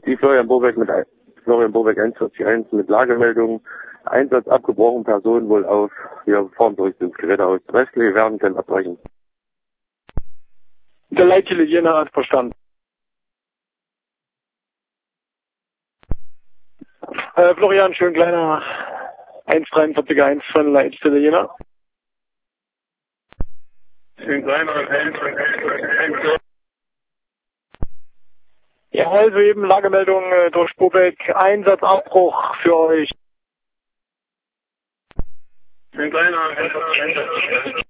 Die Florian Bobeck 141 mit Lagemeldung. Einsatz abgebrochen, Person wohl auf Formdurchsuchungsgeräte aus. Restliche werden können abbrechen. Der Leitstelle Jena hat verstanden. Florian, schön kleiner 143.1 von Leitstelle Jena. Schön kleiner 143.1. Jawohl, soeben Lagemeldung durch Bobeck, Einsatzabbruch für euch. Schön kleiner 143.1.